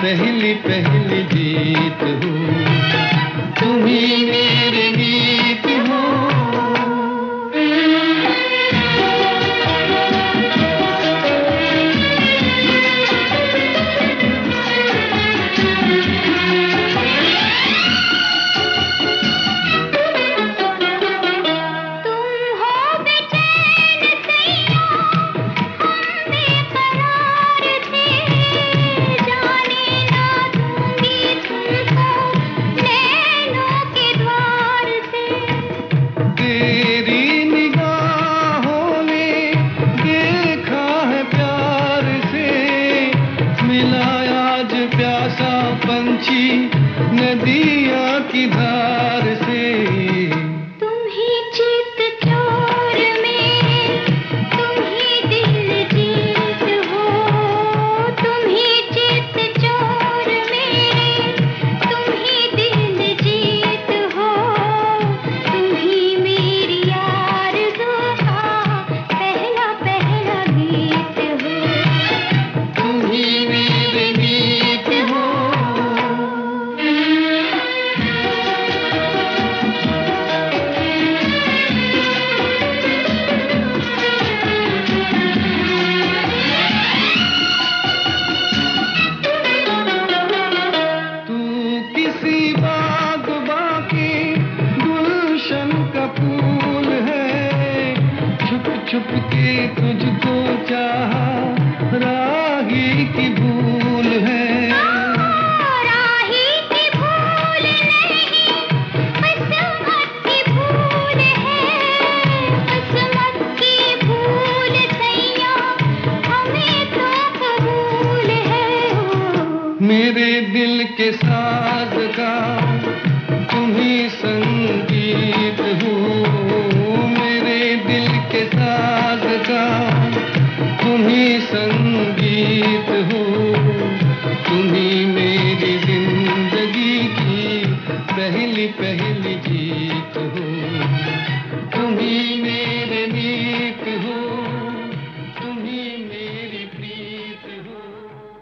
पहली पहली जीत हो, तुम ही मेरे गीत हो। पंछी नदिया की धार से, तुम ही चित चोर में, तुम ही दिल जीत हो, तुम ही चित चोर में, तुम ही दिल जीत हो, तुम ही मेरी आरज़ू का पहला पहला गीत हो, तुम ही मेरे गीत हो। छुप के तुझको चाहा, राही की भूल है। राही की भूल नहीं, किस्मत की भूल है, किस्मत की भूल सैया हमें तो कबूल है। मेरे दिल के साज का तुम ही संगीत हो, मेरे दिल के साज का तुम ही संगीत हो, तुम ही मेरी जिंदगी की पहली पहली जीत।